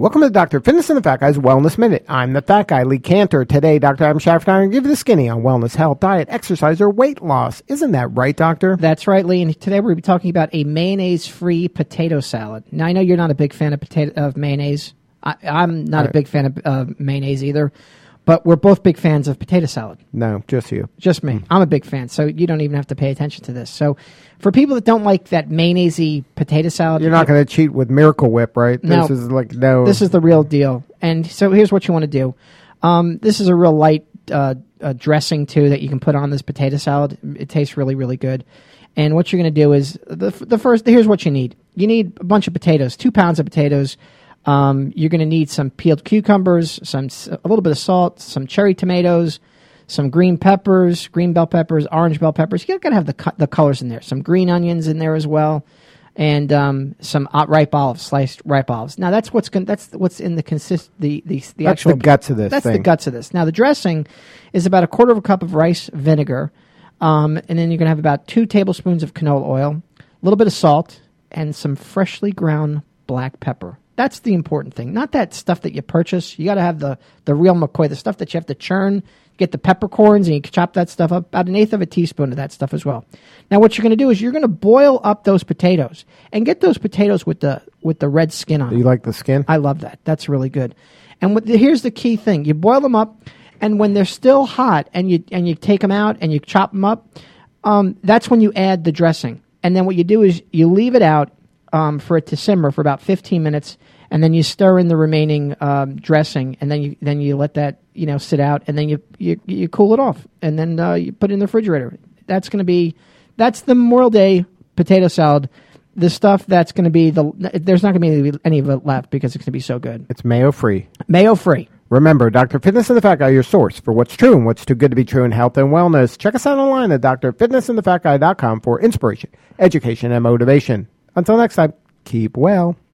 Welcome to Dr. Fitness and the Fat Guy's Wellness Minute. I'm the Fat Guy, Lee Cantor. Today, Dr. Adam Schaffer and I are going to give you the skinny on wellness, health, diet, exercise, or weight loss. Isn't that right, Doctor? That's right, Lee. And today we're going to be talking about a mayonnaise-free potato salad. Now, I know you're not a big fan of mayonnaise. I'm not a big fan of mayonnaise either. But we're both big fans of potato salad. No, just you. Just me. I'm a big fan, so you don't even have to pay attention to this. So for people that don't like that mayonnaise-y potato salad... You're not going to cheat with Miracle Whip, right? No. This is the real deal. And so here's what you want to do. This is a real light dressing, too, that you can put on this potato salad. It tastes really, really good. And what you're going to do is, here's what you need. You need a bunch of potatoes, 2 pounds of potatoes. You're going to need some peeled cucumbers, a little bit of salt, some cherry tomatoes, some green peppers, green bell peppers, orange bell peppers. You got to have the colors in there. Some green onions in there as well, and some ripe olives, sliced ripe olives. Now that's what's in the actual guts of this. That's the guts of this. Now the dressing is about 1/4 cup of rice vinegar, and then you're going to have about 2 tablespoons of canola oil, a little bit of salt, and some freshly ground black pepper. That's the important thing. Not that stuff that you purchase. You got to have the real McCoy, the stuff that you have to churn, get the peppercorns, and you chop that stuff up, about 1/8 of a teaspoon of that stuff as well. Now, what you're going to do is you're going to boil up those potatoes and get those potatoes with the red skin on them. You like the skin? I love that. That's really good. And here's the key thing. You boil them up, and when they're still hot and you take them out and you chop them up, that's when you add the dressing. And then what you do is you leave it out for it to simmer for about 15 minutes, and then you stir in the remaining dressing, and then you let that sit out, and then you cool it off, and then you put it in the refrigerator. That's the Memorial Day potato salad. The stuff that's going to be there's not going to be any of it left because it's going to be so good. It's mayo free. Mayo free. Remember, Dr. Fitness and the Fat Guy, your source for what's true and what's too good to be true in health and wellness. Check us out online at drfitnessandthefatguy.com for inspiration, education, and motivation. Until next time, keep well.